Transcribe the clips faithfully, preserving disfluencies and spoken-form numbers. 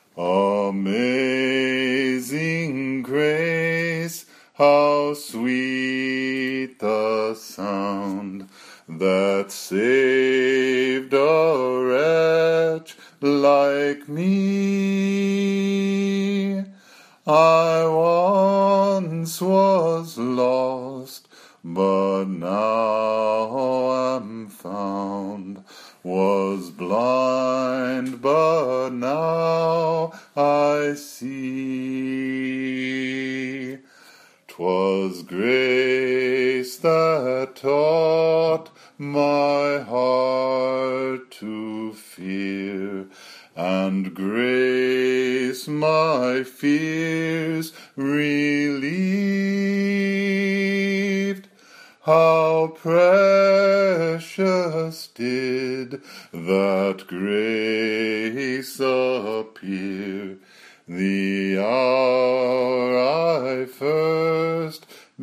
Amazing grace, how sweet the sound that saved a wretch like me. I once was lost, but now am found, was blind, but now I see. 'Twas grace that taught my heart to fear, and grace my fears relieved. How precious did that grace appear the hour I first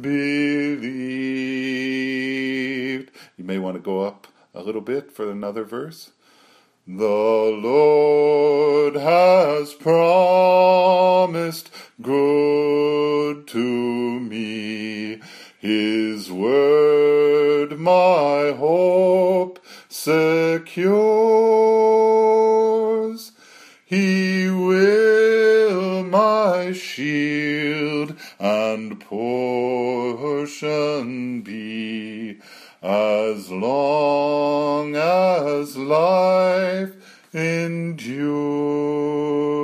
believed. You may want to go up a little bit for another verse. The Lord has promised good to me. His word my hope secures. He will my shield and portion be, as long as life endures.